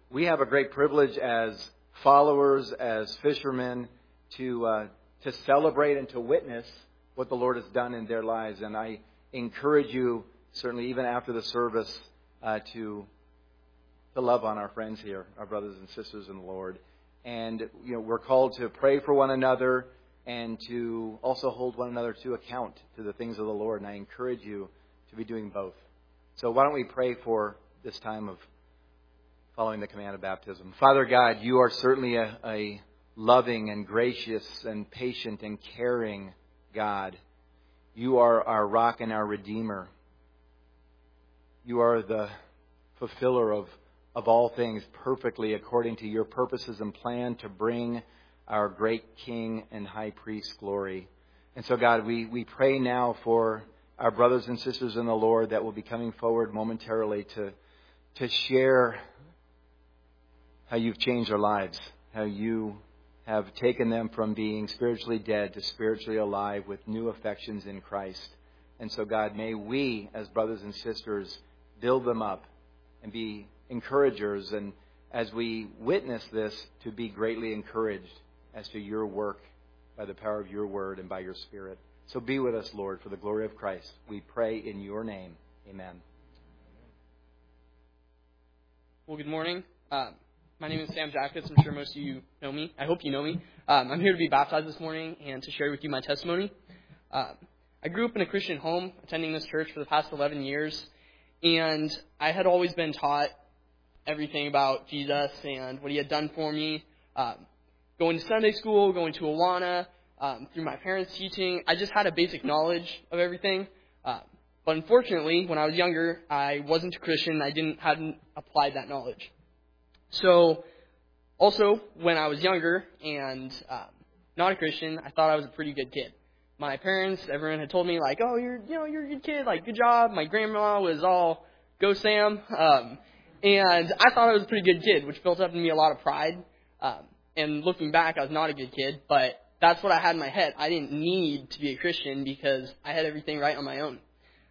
we have a great privilege as followers, as fishermen, to celebrate and to witness what the Lord has done in their lives. And I encourage you, certainly even after the service, to love on our friends here, our brothers and sisters in the Lord. And we're called to pray for one another and to also hold one another to account to the things of the Lord. And I encourage you to be doing both. So why don't we pray for this time of following the command of baptism. Father God, you are certainly a loving and gracious and patient and caring God. You are our rock and our Redeemer. You are the fulfiller of all things perfectly according to your purposes and plan to bring our great King and High Priest glory. And so, God, we pray now for our brothers and sisters in the Lord that will be coming forward momentarily to share how you've changed their lives, how you have taken them from being spiritually dead to spiritually alive with new affections in Christ. And so, God, may we, as brothers and sisters, build them up and be encouragers, and as we witness this, to be greatly encouraged as to your work by the power of your word and by your Spirit. So be with us, Lord, for the glory of Christ. We pray in your name. Amen. Well, good morning. My name is Sam Jackets. I'm sure most of you know me. I hope you know me. I'm here to be baptized this morning and to share with you my testimony. I grew up in a Christian home, attending this church for the past 11 years, and I had always been taught everything about Jesus and what he had done for me. Going to Sunday school, going to Awana, through my parents' teaching, I just had a basic knowledge of everything. But unfortunately, when I was younger, I wasn't a Christian. I hadn't applied that knowledge. So, also, when I was younger and not a Christian, I thought I was a pretty good kid. My parents, everyone had told me, like, oh, you're a good kid, like, good job. My grandma was all, go Sam. And I thought I was a pretty good kid, which built up in me a lot of pride. And looking back, I was not a good kid, but that's what I had in my head. I didn't need to be a Christian because I had everything right on my own.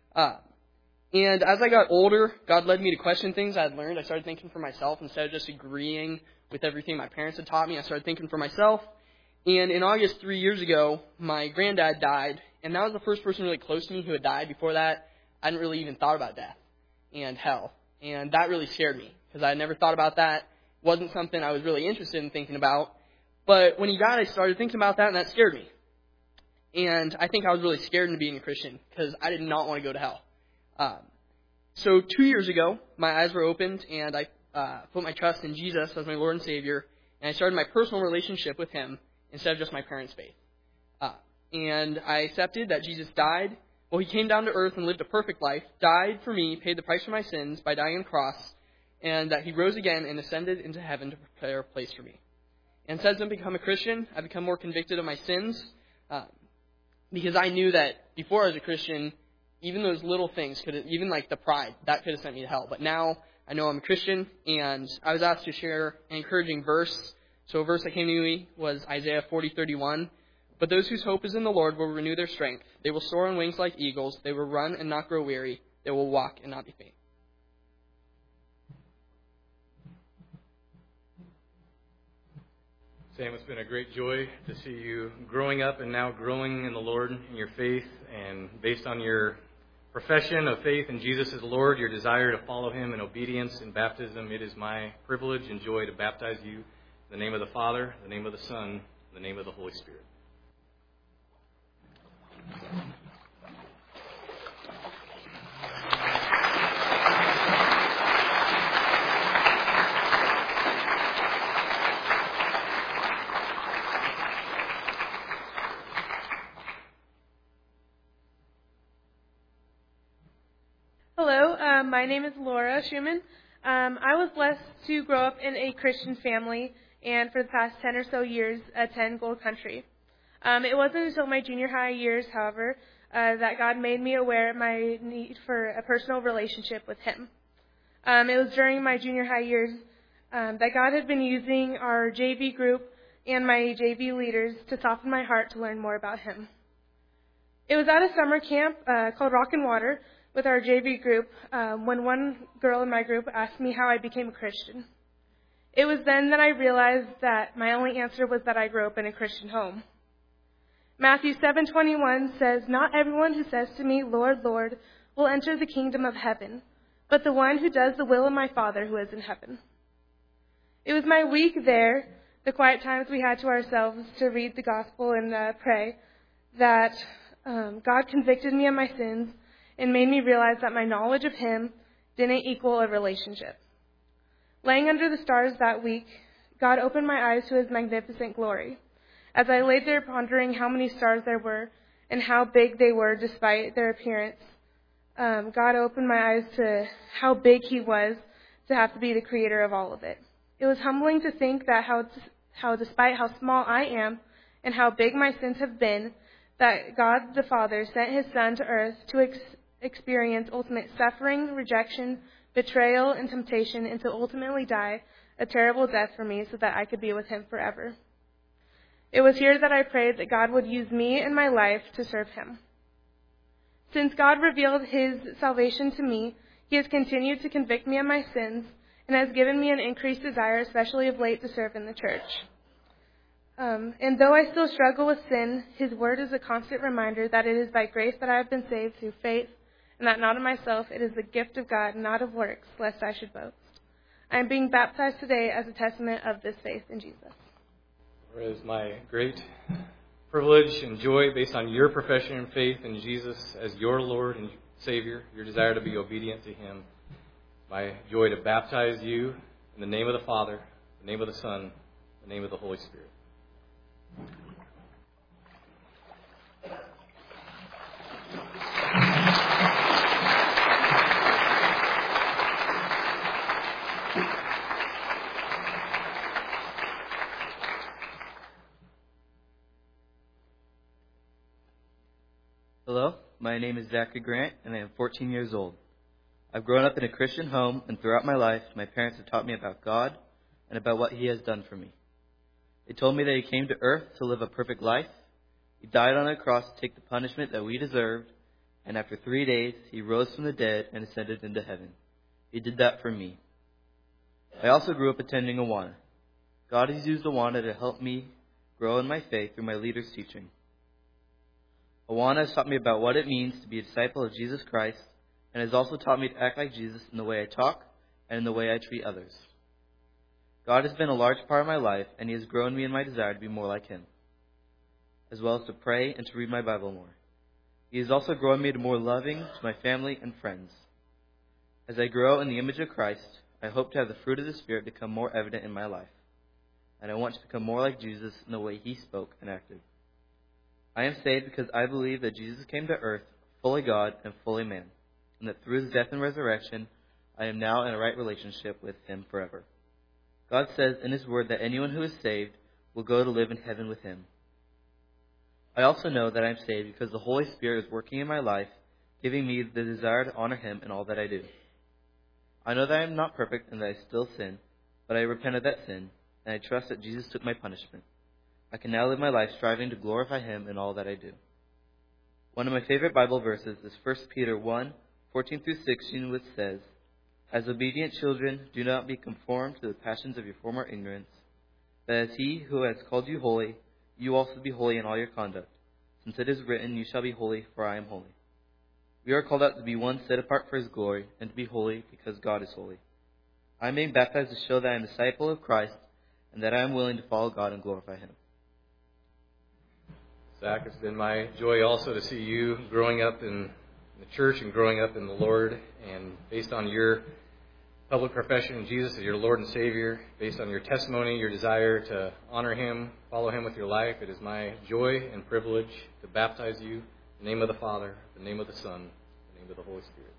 And as I got older, God led me to question things I had learned. I started thinking for myself instead of just agreeing with everything my parents had taught me. I started thinking for myself. And in August 3 years ago, my granddad died, and that was the first person really close to me who had died. Before that, I hadn't really even thought about death and hell. And that really scared me because I had never thought about that. It wasn't something I was really interested in thinking about. But when he died, I started thinking about that, and that scared me. And I think I was really scared into being a Christian because I did not want to go to hell. So 2 years ago, my eyes were opened, and I put my trust in Jesus as my Lord and Savior, and I started my personal relationship with him instead of just my parents' faith. And I accepted that Jesus died. Well, he came down to earth and lived a perfect life, died for me, paid the price for my sins by dying on the cross, and that he rose again and ascended into heaven to prepare a place for me. And since I've become a Christian, I've become more convicted of my sins, because I knew that before I was a Christian, even those little things even like the pride, that could have sent me to hell. But now I know I'm a Christian, and I was asked to share an encouraging verse. So a verse that came to me was Isaiah 40:31. But those whose hope is in the Lord will renew their strength. They will soar on wings like eagles. They will run and not grow weary. They will walk and not be faint. Sam, it's been a great joy to see you growing up and now growing in the Lord in your faith, and based on your profession of faith in Jesus as Lord, your desire to follow him in obedience in baptism, it is my privilege and joy to baptize you in the name of the Father, the name of the Son, in the name of the Holy Spirit. Hello, my name is Laura Schumann. I was blessed to grow up in a Christian family and for the past 10 or so years attend Gold Country. It wasn't until my junior high years, however, that God made me aware of my need for a personal relationship with him. It was during my junior high years that God had been using our JV group and my JV leaders to soften my heart to learn more about him. It was at a summer camp called Rock and Water with our JV group when one girl in my group asked me how I became a Christian. It was then that I realized that my only answer was that I grew up in a Christian home. Matthew 7:21 says, "Not everyone who says to me, 'Lord, Lord,' will enter the kingdom of heaven, but the one who does the will of my Father who is in heaven." It was my week there, the quiet times we had to ourselves to read the gospel and pray, that God convicted me of my sins and made me realize that my knowledge of Him didn't equal a relationship. Laying under the stars that week, God opened my eyes to His magnificent glory. As I laid there pondering how many stars there were and how big they were despite their appearance, God opened my eyes to how big He was to have to be the creator of all of it. It was humbling to think that how despite how small I am and how big my sins have been, that God the Father sent His Son to earth to experience ultimate suffering, rejection, betrayal, and temptation, and to ultimately die a terrible death for me so that I could be with Him forever. It was here that I prayed that God would use me and my life to serve Him. Since God revealed His salvation to me, He has continued to convict me of my sins and has given me an increased desire, especially of late, to serve in the church. And though I still struggle with sin, His word is a constant reminder that it is by grace that I have been saved through faith, and that not of myself, it is the gift of God, not of works, lest I should boast. I am being baptized today as a testament of this faith in Jesus. It is my great privilege and joy, based on your profession and faith in Jesus as your Lord and Savior, your desire to be obedient to Him, my joy to baptize you in the name of the Father, the name of the Son, the name of the Holy Spirit. Hello, my name is Zachary Grant, and I am 14 years old. I've grown up in a Christian home, and throughout my life, my parents have taught me about God and about what He has done for me. They told me that He came to earth to live a perfect life. He died on a cross to take the punishment that we deserved, and after 3 days, He rose from the dead and ascended into heaven. He did that for me. I also grew up attending Awana. God has used Awana to help me grow in my faith through my leader's teaching. Awana has taught me about what it means to be a disciple of Jesus Christ, and has also taught me to act like Jesus in the way I talk and in the way I treat others. God has been a large part of my life, and He has grown me in my desire to be more like Him, as well as to pray and to read my Bible more. He has also grown me to more loving to my family and friends. As I grow in the image of Christ, I hope to have the fruit of the Spirit become more evident in my life, and I want to become more like Jesus in the way He spoke and acted. I am saved because I believe that Jesus came to earth fully God and fully man, and that through His death and resurrection, I am now in a right relationship with Him forever. God says in His word that anyone who is saved will go to live in heaven with Him. I also know that I am saved because the Holy Spirit is working in my life, giving me the desire to honor Him in all that I do. I know that I am not perfect and that I still sin, but I repent of that sin, and I trust that Jesus took my punishment. I can now live my life striving to glorify Him in all that I do. One of my favorite Bible verses is 1 Peter 1:14-16, which says, "As obedient children, do not be conformed to the passions of your former ignorance, but as He who has called you holy, you also be holy in all your conduct, since it is written, 'You shall be holy, for I am holy.'" We are called out to be one set apart for His glory, and to be holy because God is holy. I am being baptized to show that I am a disciple of Christ, and that I am willing to follow God and glorify Him. Zach, it's been my joy also to see you growing up in the church and growing up in the Lord, and based on your public profession of Jesus as your Lord and Savior, based on your testimony, your desire to honor Him, follow Him with your life, it is my joy and privilege to baptize you in the name of the Father, the name of the Son, the name of the Holy Spirit.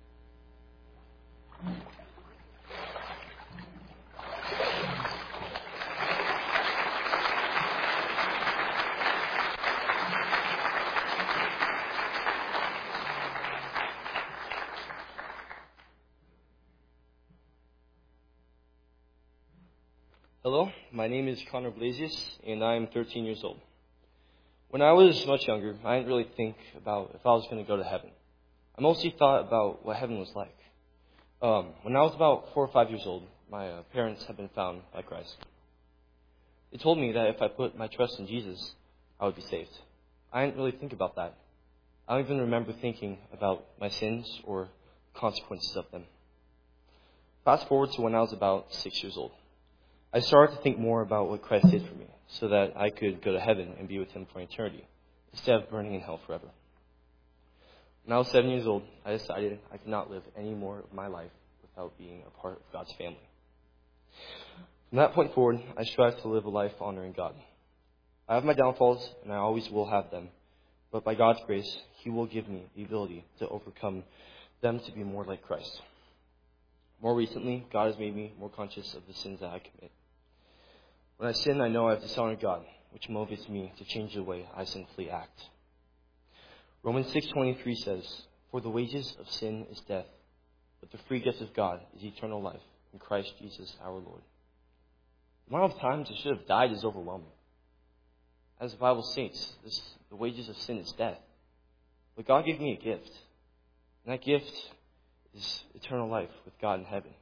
Hello, my name is Connor Blasius, and I'm 13 years old. When I was much younger, I didn't really think about if I was going to go to heaven. I mostly thought about what heaven was like. When I was about 4 or 5 years old, my parents have been found by Christ. They told me that if I put my trust in Jesus, I would be saved. I didn't really think about that. I don't even remember thinking about my sins or consequences of them. Fast forward to when I was about 6 years old. I started to think more about what Christ did for me so that I could go to heaven and be with him for eternity instead of burning in hell forever. When I was 7 years old, I decided I could not live any more of my life without being a part of God's family. From that point forward, I strive to live a life honoring God. I have my downfalls, and I always will have them, but by God's grace, he will give me the ability to overcome them to be more like Christ. More recently, God has made me more conscious of the sins that I commit. When I sin, I know I have dishonored God, which motivates me to change the way I sinfully act. Romans 6:23 says, "For the wages of sin is death, but the free gift of God is eternal life in Christ Jesus our Lord." The amount of times I should have died is overwhelming. As the Bible states, the wages of sin is death. But God gave me a gift, and that gift is eternal life with God in heaven.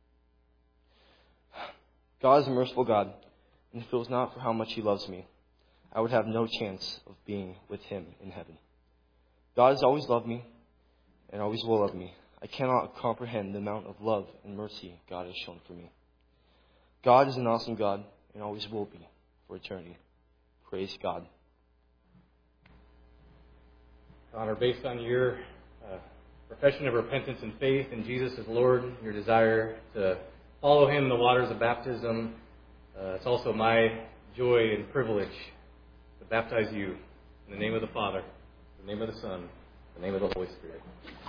God is a merciful God, and if it was not for how much he loves me, I would have no chance of being with him in heaven. God has always loved me and always will love me. I cannot comprehend the amount of love and mercy God has shown for me. God is an awesome God and always will be for eternity. Praise God. Connor, based on your profession of repentance and faith in Jesus as Lord, your desire to follow him in the waters of baptism, it's also my joy and privilege to baptize you in the name of the Father, in the name of the Son, in the name of the Holy Spirit.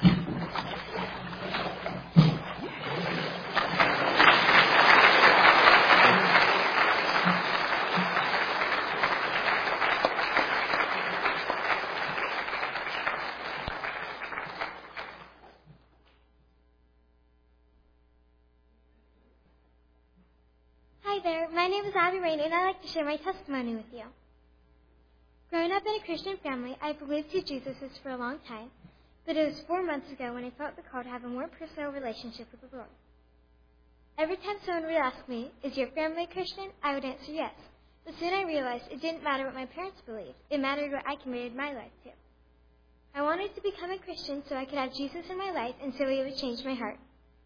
Hi there, my name is Abby Rain, and I'd like to share my testimony with you. Growing up in a Christian family, I believed in Jesus for a long time, but it was 4 months ago when I felt the call to have a more personal relationship with the Lord. Every time someone would ask me, "Is your family Christian?" I would answer yes, but soon I realized it didn't matter what my parents believed. It mattered what I committed my life to. I wanted to become a Christian so I could have Jesus in my life and so he would change my heart.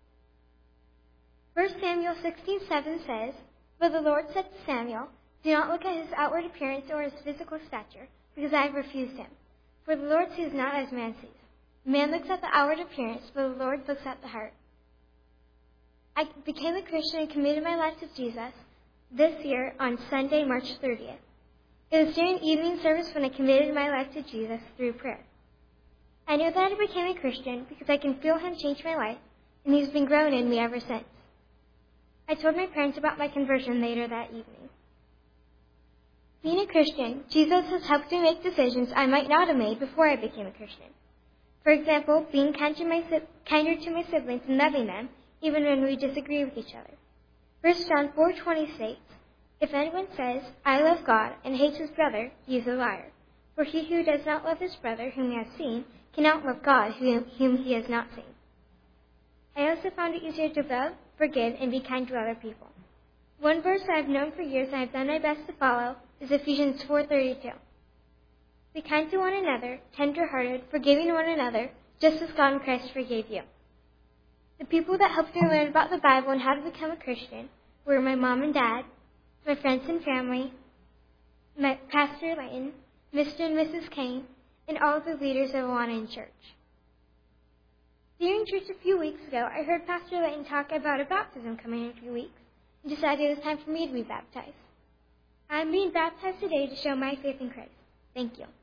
1 Samuel 16:7 says, "But the Lord said to Samuel, 'Do not look at his outward appearance or his physical stature, because I have refused him. For the Lord sees not as man sees. Man looks at the outward appearance, but the Lord looks at the heart.'" I became a Christian and committed my life to Jesus this year on Sunday, March 30th. It was during evening service when I committed my life to Jesus through prayer. I know that I became a Christian because I can feel him change my life, and he's been growing in me ever since. I told my parents about my conversion later that evening. Being a Christian, Jesus has helped me make decisions I might not have made before I became a Christian. For example, being kinder to my siblings and loving them, even when we disagree with each other. 1 John 4:20 states, "If anyone says, 'I love God,' and hates his brother, he is a liar. For he who does not love his brother whom he has seen cannot love God whom he has not seen." I also found it easier to love, forgive, and be kind to other people. One verse I have known for years and I have done my best to follow is Ephesians 4:32. "Be kind to one another, tender-hearted, forgiving one another, just as God in Christ forgave you." The people that helped me learn about the Bible and how to become a Christian were my mom and dad, my friends and family, my Pastor Layton, Mr. and Mrs. Kane, and all the leaders of Awana Church. During church a few weeks ago, I heard Pastor Layton talk about a baptism coming in a few weeks and decided it was time for me to be baptized. I'm being baptized today to show my faith in Christ. Thank you.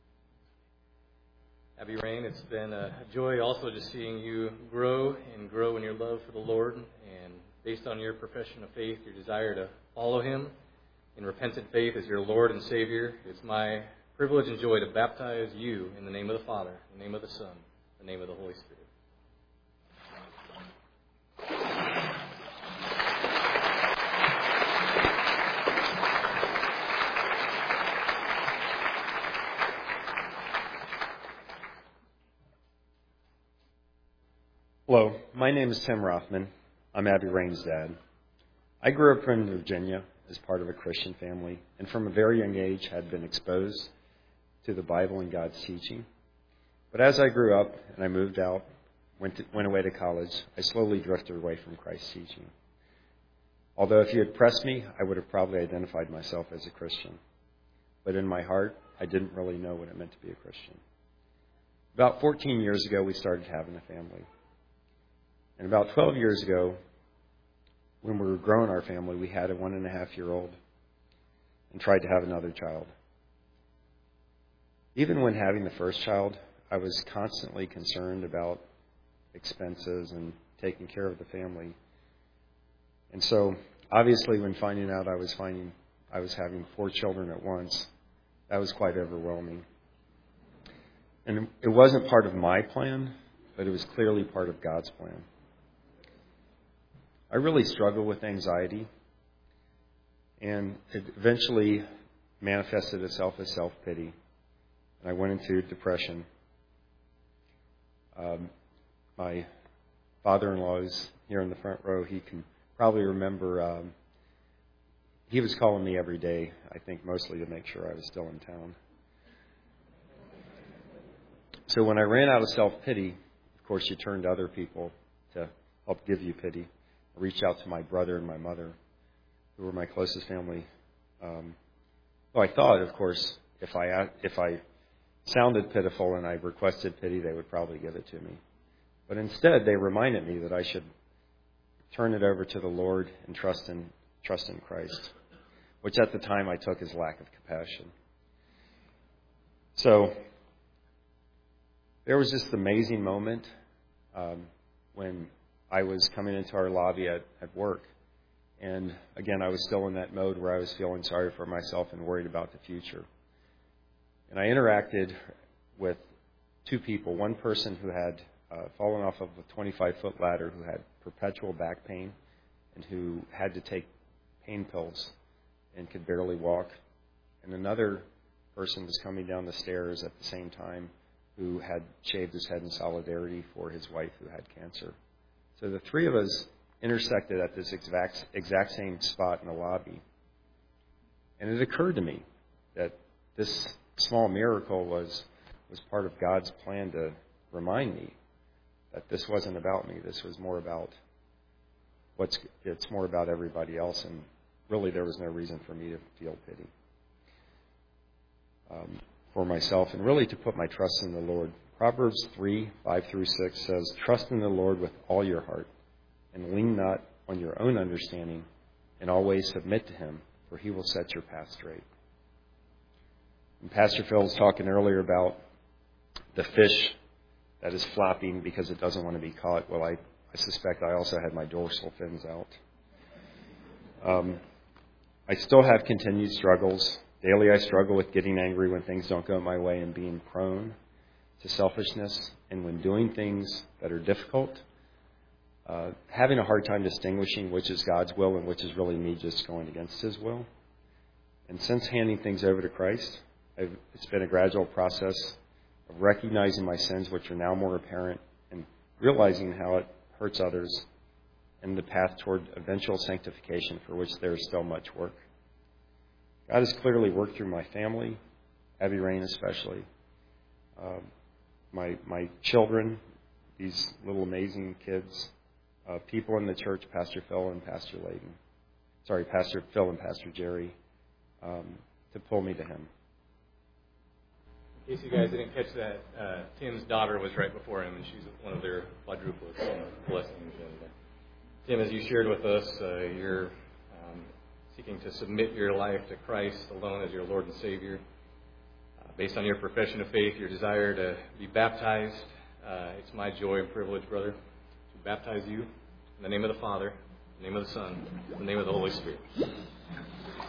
Abby Rain, it's been a joy also just seeing you grow in your love for the Lord, and based on your profession of faith, your desire to follow him in repentant faith as your Lord and Savior. It's my privilege and joy to baptize you in the name of the Father, in the name of the Son, in the name of the Holy Spirit. Hello, my name is Tim Rothman. I'm Abby Rain's dad. I grew up in Virginia as part of a Christian family, and from a very young age had been exposed to the Bible and God's teaching. But as I grew up and I moved out, went away to college, I slowly drifted away from Christ's teaching. Although if you had pressed me, I would have probably identified myself as a Christian. But in my heart, I didn't really know what it meant to be a Christian. About 14 years ago, we started having a family. And about 12 years ago, when we were growing our family, we had a 1.5-year-old and tried to have another child. Even when having the first child, I was constantly concerned about expenses and taking care of the family. And so, obviously, when finding out I was having 4 children at once, that was quite overwhelming. And it wasn't part of my plan, but it was clearly part of God's plan. I really struggled with anxiety, and it eventually manifested itself as self-pity, and I went into depression. My father-in-law is here in the front row. He can probably remember he was calling me every day, I think mostly to make sure I was still in town. So when I ran out of self-pity, of course, you turn to other people to help give you pity. I reached out to my brother and my mother, who were my closest family. I thought, of course, if I sounded pitiful and I requested pity, they would probably give it to me. But instead, they reminded me that I should turn it over to the Lord and trust in Christ, which at the time I took as lack of compassion. So there was this amazing moment when I was coming into our lobby at work. And again, I was still in that mode where I was feeling sorry for myself and worried about the future. And I interacted with 2 people. One person who had fallen off of a 25-foot ladder, who had perpetual back pain and who had to take pain pills and could barely walk. And another person was coming down the stairs at the same time who had shaved his head in solidarity for his wife who had cancer. So the 3 of us intersected at this exact same spot in the lobby. And it occurred to me that this small miracle was part of God's plan to remind me that this wasn't about me. This was more about it's more about everybody else, and really there was no reason for me to feel pity for myself, and really to put my trust in the Lord. Proverbs 3:5-6 says, "Trust in the Lord with all your heart, and lean not on your own understanding, and always submit to Him, for He will set your path straight." And Pastor Phil was talking earlier about the fish that is flopping because it doesn't want to be caught. Well, I suspect I also had my dorsal fins out. I still have continued struggles. Daily I struggle with getting angry when things don't go my way and being prone to selfishness, and when doing things that are difficult, having a hard time distinguishing which is God's will and which is really me just going against His will. And since handing things over to Christ, it's been a gradual process of recognizing my sins, which are now more apparent, and realizing how it hurts others, and the path toward eventual sanctification, for which there is still much work. God has clearly worked through my family, Abby Rain especially, my children, these little amazing kids, people in the church, Pastor Phil and Pastor Layden. Pastor Phil and Pastor Jerry, to pull me to Him. In case you guys didn't catch that, Tim's daughter was right before him, and she's one of their quadruplets blessings. And Tim, as you shared with us, you're seeking to submit your life to Christ alone as your Lord and Savior. Based on your profession of faith, your desire to be baptized, it's my joy and privilege, brother, to baptize you in the name of the Father, in the name of the Son, in the name of the Holy Spirit.